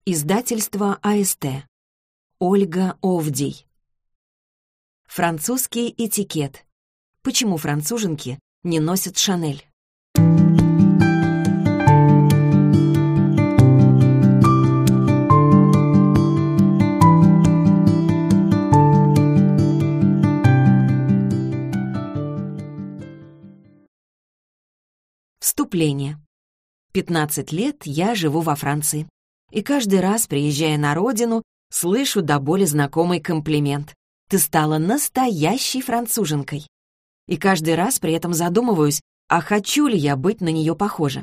Издательство АСТ. Ольга Овдий. Французский этикет. Почему француженки не носят Шанель? Вступление. 15 лет я живу во Франции. И каждый раз, приезжая на родину, слышу до боли знакомый комплимент. Ты стала настоящей француженкой. И каждый раз при этом задумываюсь, а хочу ли я быть на нее похожа.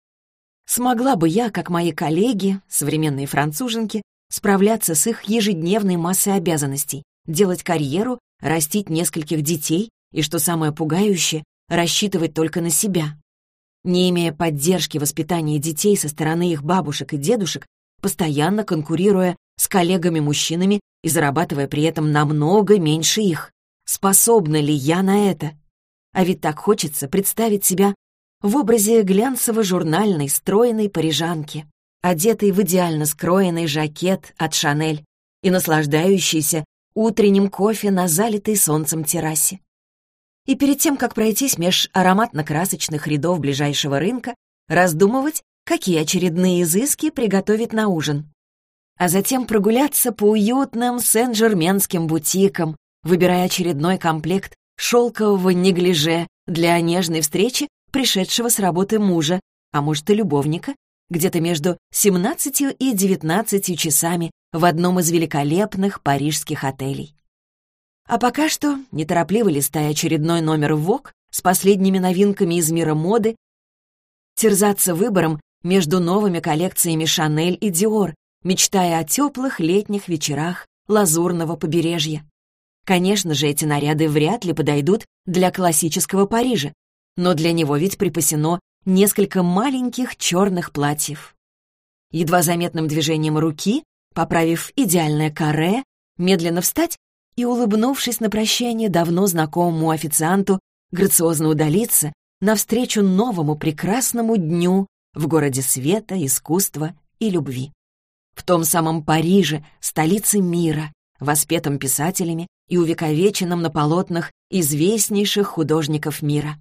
Смогла бы я, как мои коллеги, современные француженки, справляться с их ежедневной массой обязанностей, делать карьеру, растить нескольких детей и, что самое пугающее, рассчитывать только на себя. Не имея поддержки воспитания детей со стороны их бабушек и дедушек, постоянно конкурируя с коллегами-мужчинами и зарабатывая при этом намного меньше их. Способна ли я на это? А ведь так хочется представить себя в образе глянцево-журнальной, стройной парижанки, одетой в идеально скроенный жакет от Шанель и наслаждающейся утренним кофе на залитой солнцем террасе. И перед тем, как пройтись меж ароматно-красочных рядов ближайшего рынка, раздумывать, какие очередные изыски приготовить на ужин. А затем прогуляться по уютным сен-жерменским бутикам, выбирая очередной комплект шелкового неглиже для нежной встречи пришедшего с работы мужа, а может и любовника, где-то между 17 и 19 часами в одном из великолепных парижских отелей. А пока что, неторопливо листая очередной номер Vogue с последними новинками из мира моды, терзаться выбором между новыми коллекциями Шанель и Диор, мечтая о теплых летних вечерах лазурного побережья. Конечно же, эти наряды вряд ли подойдут для классического Парижа, но для него ведь припасено несколько маленьких черных платьев. Едва заметным движением руки, поправив идеальное каре, медленно встать и, улыбнувшись на прощание давно знакомому официанту, грациозно удалиться навстречу новому прекрасному дню в городе света, искусства и любви. В том самом Париже, столице мира, воспетом писателями и увековеченном на полотнах известнейших художников мира.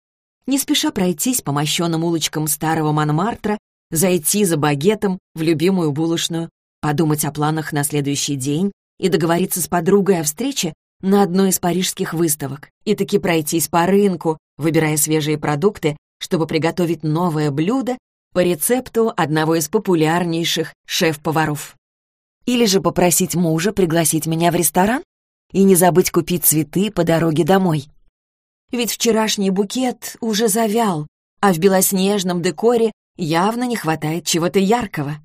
Не спеша пройтись по мощенным улочкам старого Монмартра, зайти за багетом в любимую булочную, подумать о планах на следующий день и договориться с подругой о встрече на одной из парижских выставок, и таки пройтись по рынку, выбирая свежие продукты, чтобы приготовить новое блюдо по рецепту одного из популярнейших шеф-поваров. Или же попросить мужа пригласить меня в ресторан и не забыть купить цветы по дороге домой. Ведь вчерашний букет уже завял, а в белоснежном декоре явно не хватает чего-то яркого.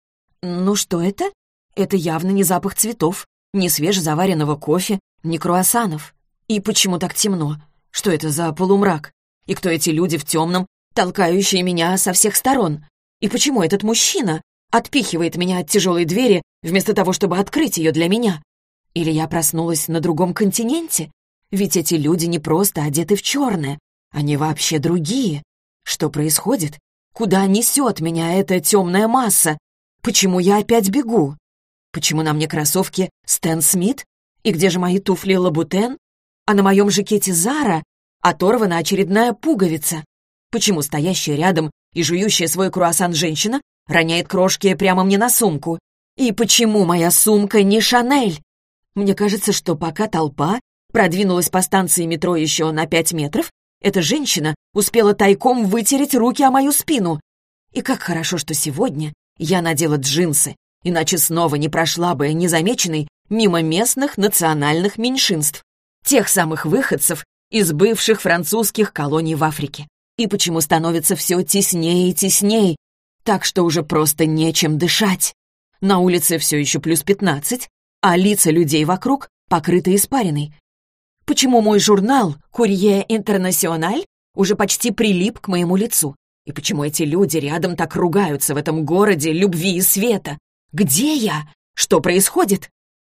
Ну что это? Это явно не запах цветов, не свежезаваренного кофе, не круассанов. И почему так темно? Что это за полумрак? И кто эти люди в темном, толкающие меня со всех сторон? И почему этот мужчина отпихивает меня от тяжелой двери вместо того, чтобы открыть ее для меня? Или я проснулась на другом континенте? Ведь эти люди не просто одеты в черное, они вообще другие. Что происходит? Куда несет меня эта темная масса? Почему я опять бегу? Почему на мне кроссовки Стэн Смит? И где же мои туфли Лабутен? А на моем жакете Зара оторвана очередная пуговица. Почему стоящая рядом и жующая свой круассан женщина роняет крошки прямо мне на сумку? И почему моя сумка не Шанель? Мне кажется, что пока толпа продвинулась по станции метро еще на 5 метров, эта женщина успела тайком вытереть руки о мою спину. И как хорошо, что сегодня я надела джинсы, иначе снова не прошла бы незамеченной мимо местных национальных меньшинств, тех самых выходцев из бывших французских колоний в Африке. И почему становится все теснее и теснее, так что уже просто нечем дышать. На улице все еще плюс 15, а лица людей вокруг покрыты испариной. Почему мой журнал «Курье Интернациональ» уже почти прилип к моему лицу? И почему эти люди рядом так ругаются в этом городе любви и света? Где я? Что происходит?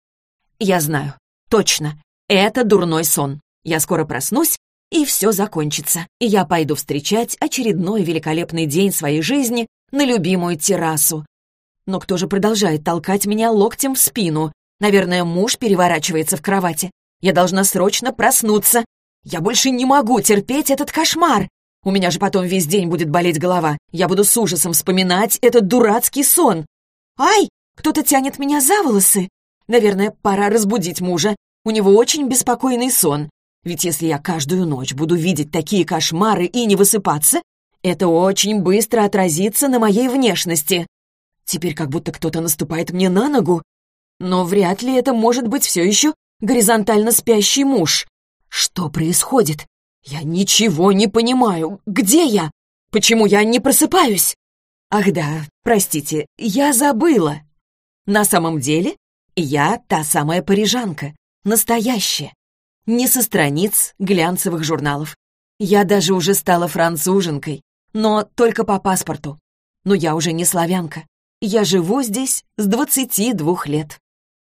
Я знаю. Точно. Это дурной сон. Я скоро проснусь, и все закончится. И я пойду встречать очередной великолепный день своей жизни на любимую террасу. Но кто же продолжает толкать меня локтем в спину? Наверное, муж переворачивается в кровати. Я должна срочно проснуться. Я больше не могу терпеть этот кошмар. У меня же потом весь день будет болеть голова. Я буду с ужасом вспоминать этот дурацкий сон. Ай! Кто-то тянет меня за волосы. Наверное, пора разбудить мужа. У него очень беспокойный сон. Ведь если я каждую ночь буду видеть такие кошмары и не высыпаться, это очень быстро отразится на моей внешности. Теперь как будто кто-то наступает мне на ногу. Но вряд ли это может быть все еще горизонтально спящий муж. Что происходит? Я ничего не понимаю. Где я? Почему я не просыпаюсь? Ах да, простите, я забыла. На самом деле, я та самая парижанка. Настоящая. Не со страниц глянцевых журналов. Я даже уже стала француженкой, но только по паспорту. Но я уже не славянка. Я живу здесь с 22 лет.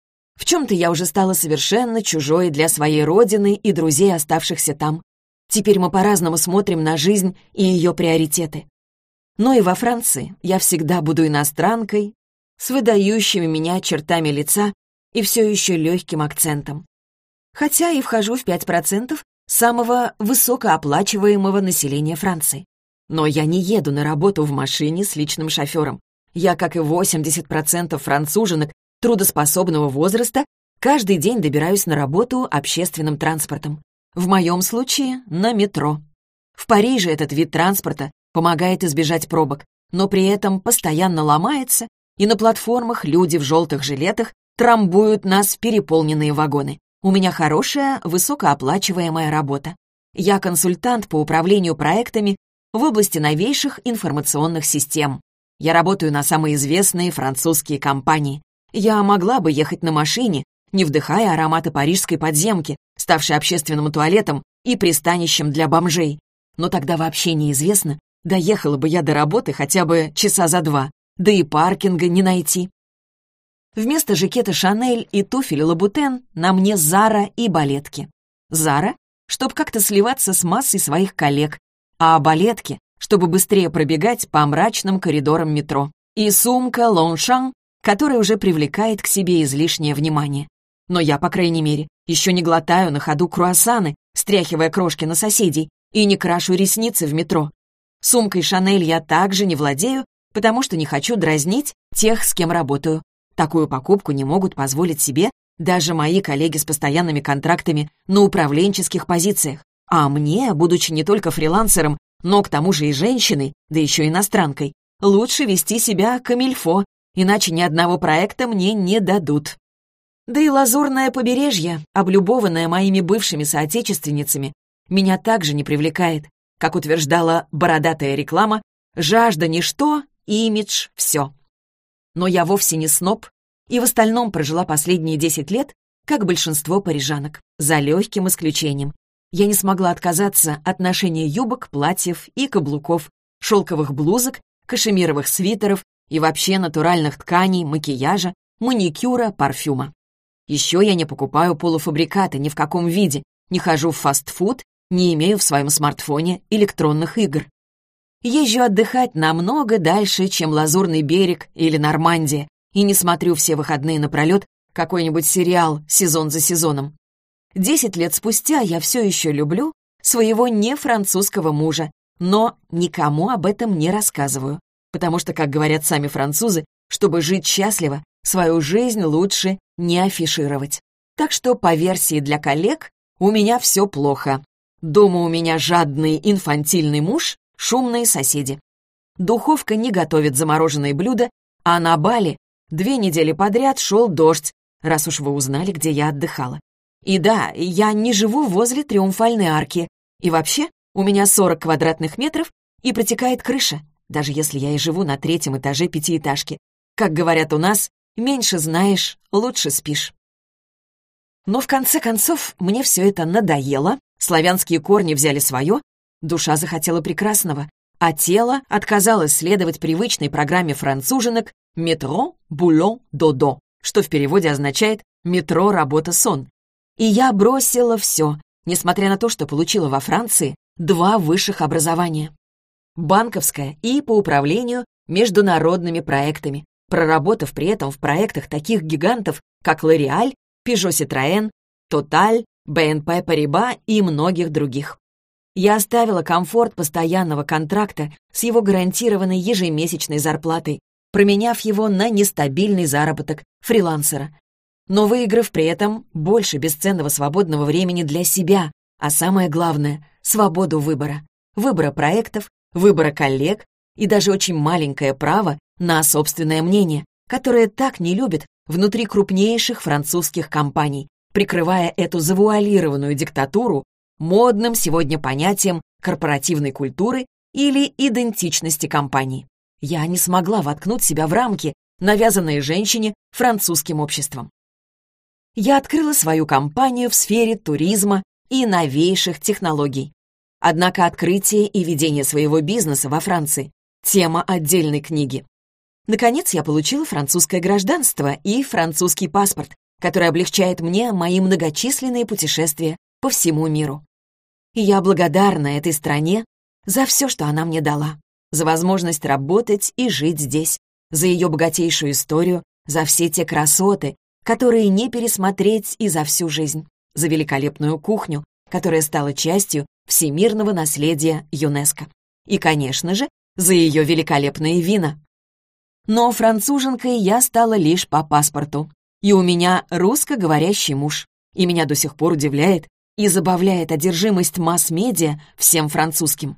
В чем-то я уже стала совершенно чужой для своей родины и друзей, оставшихся там. Теперь мы по-разному смотрим на жизнь и ее приоритеты. Но и во Франции я всегда буду иностранкой, с выдающими меня чертами лица и все еще легким акцентом. Хотя и вхожу в 5% самого высокооплачиваемого населения Франции. Но я не еду на работу в машине с личным шофером. Я, как и 80% француженок трудоспособного возраста, каждый день добираюсь на работу общественным транспортом. В моем случае — на метро. В Париже этот вид транспорта помогает избежать пробок, но при этом постоянно ломается, и на платформах люди в желтых жилетах трамбуют нас в переполненные вагоны. У меня хорошая, высокооплачиваемая работа. Я консультант по управлению проектами в области новейших информационных систем. Я работаю на самые известные французские компании. Я могла бы ехать на машине, не вдыхая ароматы парижской подземки, ставшей общественным туалетом и пристанищем для бомжей. Но тогда вообще неизвестно, доехала бы я до работы хотя бы часа за 2, да и паркинга не найти. Вместо жакета Шанель и туфель Лабутен на мне Зара и балетки. Зара, чтобы как-то сливаться с массой своих коллег, а балетки, чтобы быстрее пробегать по мрачным коридорам метро. И сумка Лоншан, которая уже привлекает к себе излишнее внимание. Но я, по крайней мере, еще не глотаю на ходу круассаны, стряхивая крошки на соседей, и не крашу ресницы в метро. Сумкой Шанель я также не владею, потому что не хочу дразнить тех, с кем работаю. Такую покупку не могут позволить себе даже мои коллеги с постоянными контрактами на управленческих позициях. А мне, будучи не только фрилансером, но к тому же и женщиной, да еще и иностранкой, лучше вести себя камильфо, иначе ни одного проекта мне не дадут. Да и лазурное побережье, облюбованное моими бывшими соотечественницами, меня также не привлекает. Как утверждала бородатая реклама, жажда — ничто, имидж — все. Но я вовсе не сноб, и в остальном прожила последние 10 лет, как большинство парижанок, за легким исключением. Я не смогла отказаться от ношения юбок, платьев и каблуков, шелковых блузок, кашемировых свитеров и вообще натуральных тканей, макияжа, маникюра, парфюма. Еще я не покупаю полуфабрикаты ни в каком виде, не хожу в фастфуд, не имею в своем смартфоне электронных игр. Езжу отдыхать намного дальше, чем Лазурный берег или Нормандия, и не смотрю все выходные напролет какой-нибудь сериал сезон за сезоном. 10 лет спустя я все еще люблю своего нефранцузского мужа, но никому об этом не рассказываю, потому что, как говорят сами французы, чтобы жить счастливо, свою жизнь лучше не афишировать. Так что, по версии для коллег, у меня все плохо. Дома у меня жадный инфантильный муж, шумные соседи. Духовка не готовит замороженные блюда, а на Бали 2 недели подряд шел дождь, раз уж вы узнали, где я отдыхала. И да, я не живу возле Триумфальной арки. И вообще, у меня 40 квадратных метров и протекает крыша, даже если я и живу на 3-м этаже 5-этажки. Как говорят у нас, меньше знаешь, лучше спишь. Но в конце концов мне все это надоело, славянские корни взяли свое, душа захотела прекрасного, а тело отказалось следовать привычной программе француженок «метро, булон, додо», что в переводе означает «метро, работа, сон». И я бросила все, несмотря на то, что получила во Франции 2 высших образования. Банковское и по управлению международными проектами, проработав при этом в проектах таких гигантов, как L'Oréal, Peugeot Citroën, Total, BNP Paribas и многих других. Я оставила комфорт постоянного контракта с его гарантированной ежемесячной зарплатой, променяв его на нестабильный заработок фрилансера, но выиграв при этом больше бесценного свободного времени для себя, а самое главное — свободу выбора. Выбора проектов, выбора коллег и даже очень маленькое право на собственное мнение, которое так не любят внутри крупнейших французских компаний, прикрывая эту завуалированную диктатуру модным сегодня понятием корпоративной культуры или идентичности компании. Я не смогла воткнуть себя в рамки, навязанные женщине французским обществом. Я открыла свою компанию в сфере туризма и новейших технологий. Однако открытие и ведение своего бизнеса во Франции — тема отдельной книги. Наконец, я получила французское гражданство и французский паспорт, который облегчает мне мои многочисленные путешествия по всему миру. И я благодарна этой стране за все, что она мне дала, за возможность работать и жить здесь, за ее богатейшую историю, за все те красоты, которые не пересмотреть и за всю жизнь, за великолепную кухню, которая стала частью всемирного наследия ЮНЕСКО. И, конечно же, за ее великолепные вина. Но француженкой я стала лишь по паспорту. И у меня русскоговорящий муж. И меня до сих пор удивляет и забавляет одержимость масс-медиа всем французским.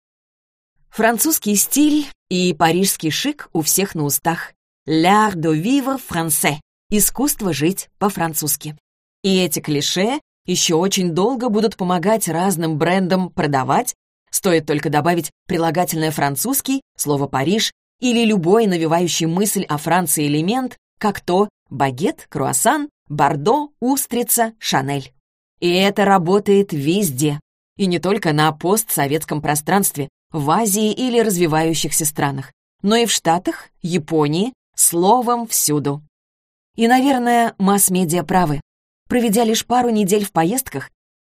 Французский стиль и парижский шик у всех на устах. L'art de vivre français. Искусство жить по-французски. И эти клише еще очень долго будут помогать разным брендам продавать, стоит только добавить прилагательное «французский», слово «Париж» или любой навевающий мысль о Франции элемент, как то багет, круассан, бордо, устрица, шанель. И это работает везде, и не только на постсоветском пространстве, в Азии или развивающихся странах, но и в Штатах, Японии, словом, всюду. И, наверное, масс-медиа правы. Проведя лишь пару недель в поездках,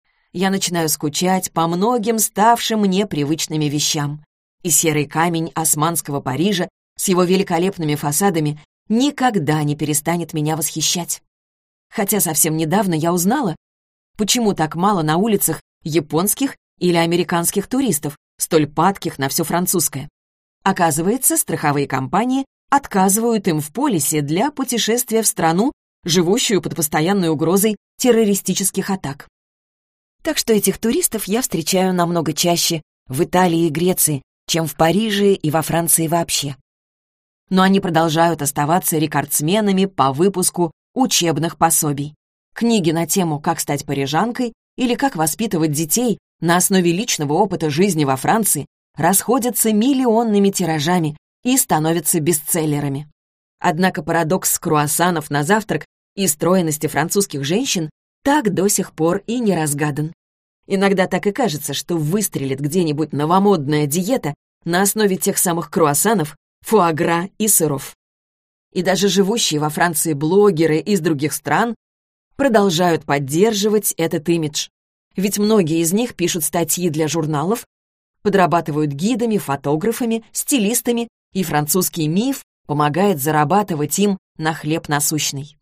я начинаю скучать по многим ставшим мне привычными вещам. И серый камень османского Парижа с его великолепными фасадами никогда не перестанет меня восхищать. Хотя совсем недавно я узнала, почему так мало на улицах японских или американских туристов, столь падких на все французское. Оказывается, страховые компании отказывают им в полисе для путешествия в страну, живущую под постоянной угрозой террористических атак. Так что этих туристов я встречаю намного чаще в Италии и Греции, чем в Париже и во Франции вообще. Но они продолжают оставаться рекордсменами по выпуску учебных пособий. Книги на тему «Как стать парижанкой» или «Как воспитывать детей» на основе личного опыта жизни во Франции расходятся миллионными тиражами и становятся бестселлерами. Однако парадокс круассанов на завтрак и стройности французских женщин так до сих пор и не разгадан. Иногда так и кажется, что выстрелит где-нибудь новомодная диета на основе тех самых круассанов, фуагра и сыров. И даже живущие во Франции блогеры из других стран продолжают поддерживать этот имидж. Ведь многие из них пишут статьи для журналов, подрабатывают гидами, фотографами, стилистами, и французский миф помогает зарабатывать им на хлеб насущный.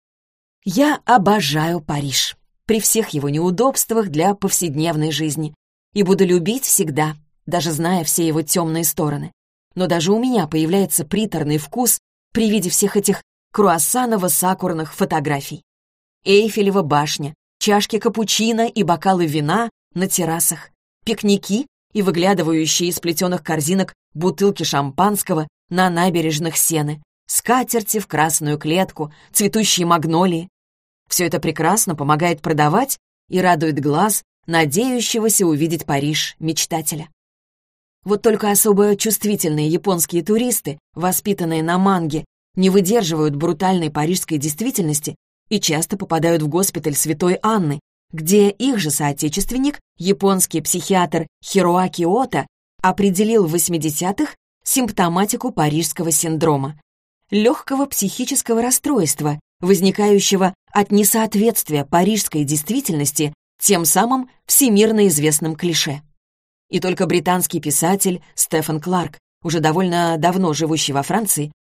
Я обожаю Париж при всех его неудобствах для повседневной жизни и буду любить всегда, даже зная все его темные стороны. Но даже у меня появляется приторный вкус при виде всех этих круассаново-сакурных фотографий. Эйфелева башня, чашки капучино и бокалы вина на террасах, пикники и выглядывающие из плетеных корзинок бутылки шампанского на набережных Сены, скатерти в красную клетку, цветущие магнолии. Все это прекрасно помогает продавать и радует глаз надеющегося увидеть Париж мечтателя. Вот только особо чувствительные японские туристы, воспитанные на манге, не выдерживают брутальной парижской действительности и часто попадают в госпиталь Святой Анны, где их же соотечественник, японский психиатр Хироаки Ота, определил в 80-х симптоматику парижского синдрома — легкого психического расстройства, возникающего от несоответствия парижской действительности тем самым всемирно известным клише. И только британский писатель Стефан Кларк, уже довольно давно живущий во Франции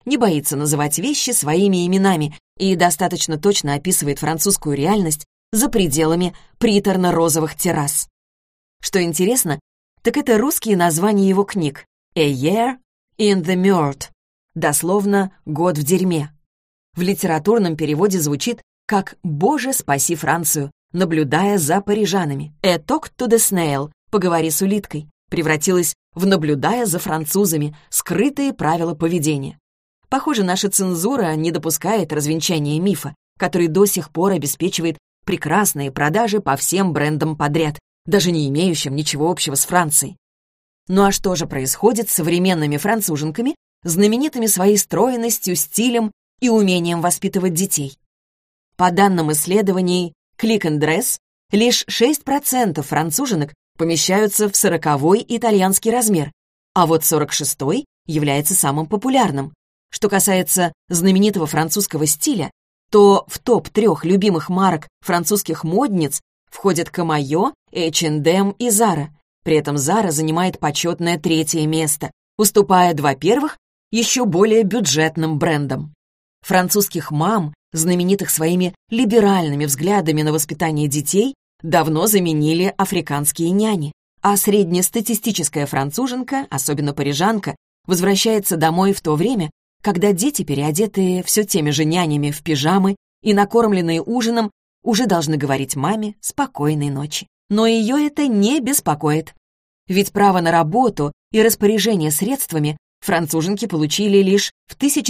не боится называть вещи своими именами и достаточно точно описывает французскую реальность за пределами приторно-розовых террас. Что интересно, так это русские названия его книг «A Year in the Mud», дословно «Год в дерьме». В литературном переводе звучит как «Боже, спаси Францию», наблюдая за парижанами. «A Talk to the Snail», «Поговори с улиткой», превратилась в «Наблюдая за французами», скрытые правила поведения. Похоже, наша цензура не допускает развенчания мифа, который до сих пор обеспечивает прекрасные продажи по всем брендам подряд, даже не имеющим ничего общего с Францией. Ну а что же происходит с современными француженками, знаменитыми своей стройностью, стилем и умением воспитывать детей? По данным исследований Click and Dress, лишь 6% француженок помещаются в 40-й итальянский размер, а вот 46-й является самым популярным. Что касается знаменитого французского стиля, то в топ-3 любимых марок французских модниц входят Камайо, H&M и Zara. При этом Zara занимает почетное 3-е место, уступая 2 первых еще более бюджетным брендам. Французских мам, знаменитых своими либеральными взглядами на воспитание детей, давно заменили африканские няни, а среднестатистическая француженка, особенно парижанка, возвращается домой в то время, когда дети, переодетые все теми же нянями в пижамы и накормленные ужином, уже должны говорить маме «спокойной ночи». Но ее это не беспокоит. Ведь право на работу и распоряжение средствами француженки получили лишь в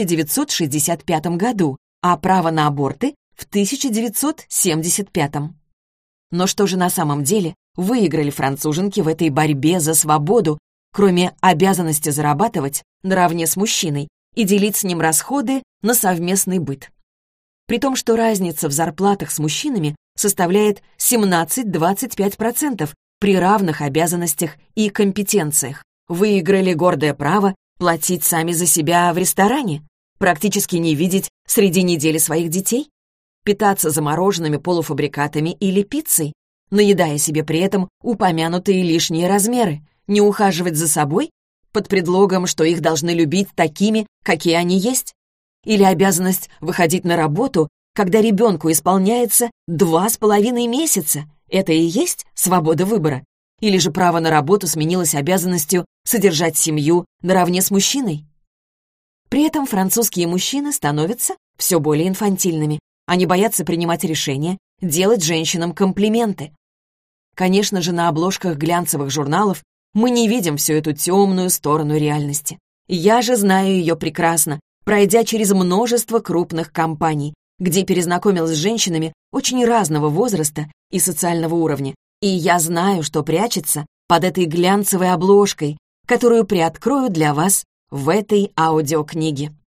1965 году, а право на аборты — в 1975. Но что же на самом деле выиграли француженки в этой борьбе за свободу, кроме обязанности зарабатывать наравне с мужчиной и делить с ним расходы на совместный быт? При том, что разница в зарплатах с мужчинами составляет 17-25% при равных обязанностях и компетенциях. Выиграли гордое право платить сами за себя в ресторане, практически не видеть среди недели своих детей, питаться замороженными полуфабрикатами или пиццей, наедая себе при этом упомянутые лишние размеры, не ухаживать за собой под предлогом, что их должны любить такими, какие они есть, или обязанность выходить на работу, когда ребенку исполняется 2,5 месяца. Это и есть свобода выбора? Или же право на работу сменилось обязанностью содержать семью наравне с мужчиной? При этом французские мужчины становятся все более инфантильными. Они боятся принимать решения, делать женщинам комплименты. Конечно же, на обложках глянцевых журналов мы не видим всю эту темную сторону реальности. Я же знаю ее прекрасно, пройдя через множество крупных компаний, где перезнакомилась с женщинами очень разного возраста и социального уровня. И я знаю, что прячется под этой глянцевой обложкой, которую приоткрою для вас в этой аудиокниге.